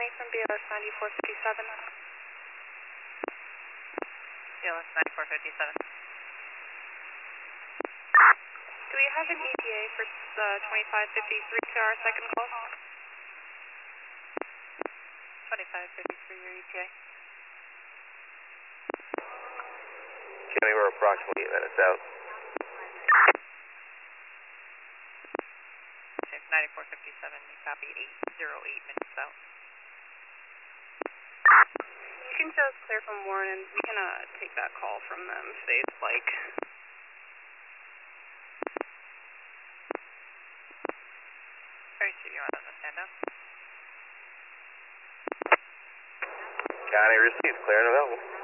County from BLS 9457. BLS 9457. Do we have an ETA for 2553 to our second call? 2553, your ETA. County, we're approximately 8 minutes out. Okay, 9457, you copy 808 minutes out. You can show us clear from Warren and we can take that call from them if they'd like. Very sure you want to stand down. County received, clear and available.